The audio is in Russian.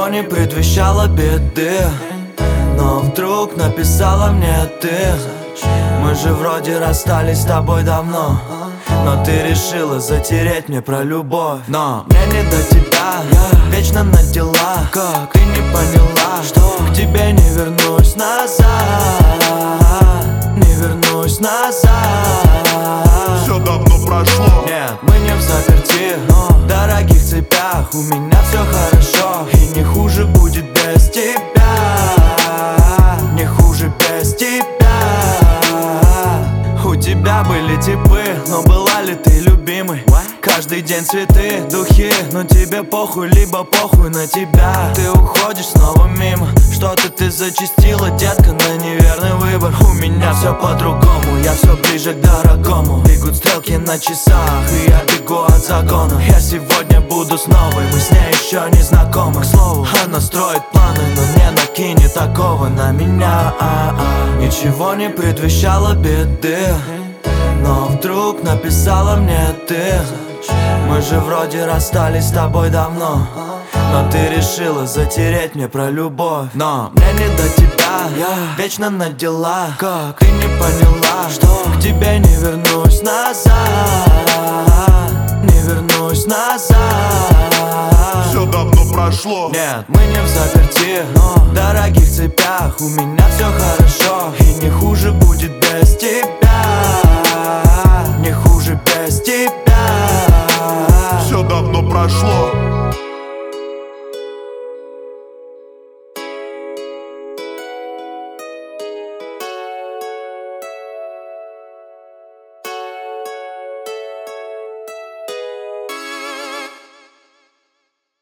Ничего не предвещало беды, но вдруг написала мне ты. Мы же вроде расстались с тобой давно, но ты решила затереть мне про любовь. Но мне не до тебя, я вечно на дела. Как ты не поняла, что к тебе не вернусь назад, не вернусь назад. Все давно прошло. Нет, мы не в заперти, но в дорогих цепях. У меня все хорошо, и не хуже будет без тебя, не хуже без тебя. У тебя были типы, но была ли ты любимой? Каждый день цветы, духи, но тебе похуй, либо похуй на тебя. Ты уходишь снова мимо, что-то ты зачастила, детка, на неверный выбор. У меня все по-другому, я все ближе к дорогому. Бегут стрелки на часах, и я бегу от закона. Я сегодня буду с новой, мы с ней еще не знакомы. К слову, она строит планы, но не накинет такого на меня. Ничего не предвещало беды, но вдруг написала мне ты. Мы же вроде расстались с тобой давно, но ты решила затереть мне про любовь. Но мне не до тебя, я вечно на дела. Как ты не поняла, что к тебе не вернусь назад, не вернусь назад. Все давно прошло. Нет, мы не в заперти,